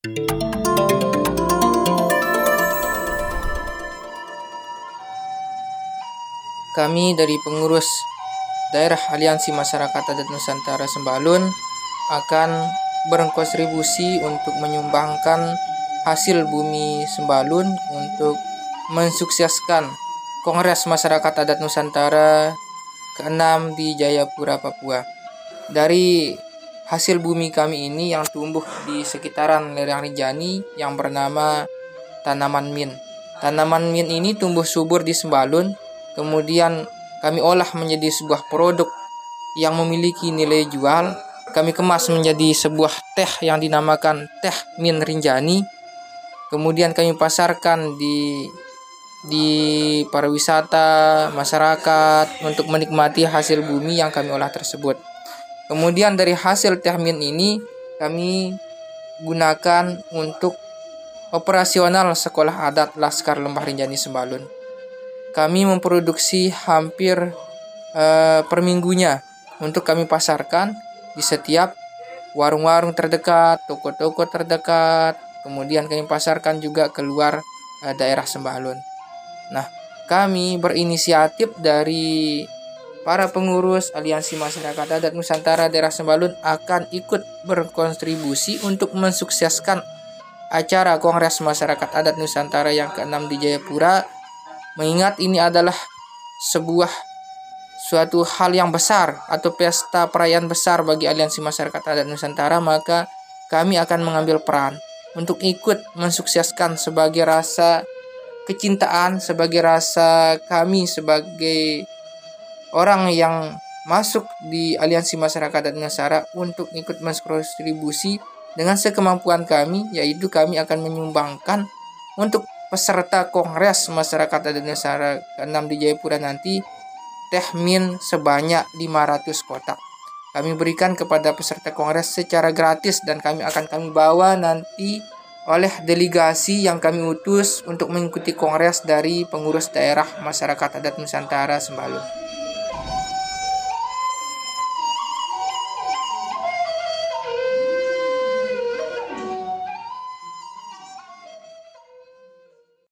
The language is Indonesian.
Kami dari pengurus Daerah Aliansi Masyarakat Adat Nusantara Sembalun akan berkontribusi untuk menyumbangkan hasil bumi Sembalun untuk mensukseskan Kongres Masyarakat Adat Nusantara ke-6 di Jayapura, Papua. Dari hasil bumi kami ini yang tumbuh di sekitaran lereng Rinjani yang bernama tanaman min. Tanaman min ini tumbuh subur di Sembalun, kemudian kami olah menjadi sebuah produk yang memiliki nilai jual. Kami kemas menjadi sebuah teh yang dinamakan teh min Rinjani. Kemudian kami pasarkan di pariwisata masyarakat untuk menikmati hasil bumi yang kami olah tersebut. Kemudian dari hasil teh min ini kami gunakan untuk operasional sekolah adat Laskar Lembah Rinjani Sembalun. Kami memproduksi hampir per minggunya untuk kami pasarkan di setiap warung-warung terdekat, toko-toko terdekat. Kemudian kami pasarkan juga keluar daerah Sembalun. Nah, kami berinisiatif dari para pengurus Aliansi Masyarakat Adat Nusantara Daerah Sembalun akan ikut berkontribusi untuk mensukseskan acara Kongres Masyarakat Adat Nusantara yang ke-6 di Jayapura. Mengingat ini adalah suatu hal yang besar atau pesta perayaan besar bagi Aliansi Masyarakat Adat Nusantara, maka kami akan mengambil peran untuk ikut mensukseskan sebagai rasa kecintaan, sebagai rasa kami sebagai orang yang masuk di Aliansi Masyarakat Adat Nusantara untuk ikut berkontribusi dengan sekemampuan kami, yaitu kami akan menyumbangkan untuk peserta Kongres Masyarakat Adat Nusantara ke-6 di Jayapura nanti teh min sebanyak 500 kotak. Kami berikan kepada peserta Kongres secara gratis dan kami bawa nanti oleh delegasi yang kami utus untuk mengikuti Kongres dari pengurus daerah Masyarakat Adat Nusantara Sembalun.